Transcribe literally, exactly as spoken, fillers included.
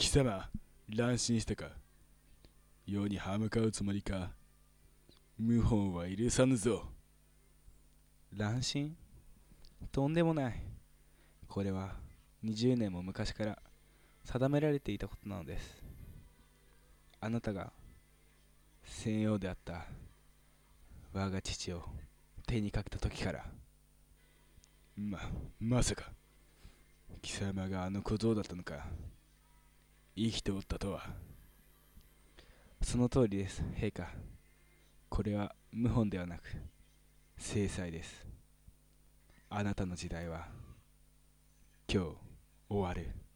様、乱心したか。世に歯向かうつもりか。謀反は許さぬぞ。 乱心？とんでもない。これはにじゅうねんも昔から定められていたことなのです。あなたが専用であった我が父を手にかけた時から。 ま、まさか、貴様があの小僧だったのか。生きておったとは。 その通りです、陛下。これは謀反ではなく制裁です。あなたの時代は今日終わる。